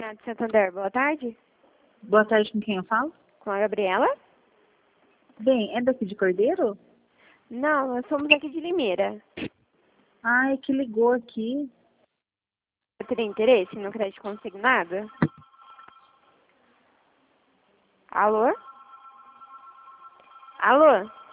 Banco Santander, boa tarde. Boa tarde, com quem eu falo? Com a Gabriela? Bem, é daqui de Cordeiro? Não, nós somos aqui de Limeira. Ai, que ligou aqui. Você teria interesse no crédito consignado? Alô? Alô?